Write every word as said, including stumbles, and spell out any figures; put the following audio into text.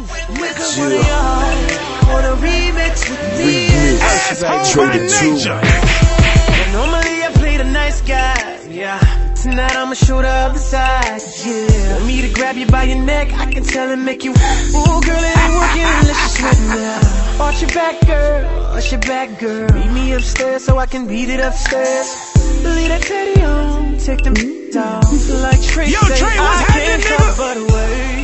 With one of y'all on a remix with me and Traded two. normally I play the nice guy, yeah. Tonight I'ma show the other side, yeah. Want me to grab you by your neck, I can tell and make you. Ooh, girl, it ain't working unless you sweat now. Arch your back, girl, arch your back, girl. Meet me upstairs so I can beat it upstairs. Leave that teddy on, take them off. Like Trey Yo, said, Trey, what's I can't happening, talk nigga? but away.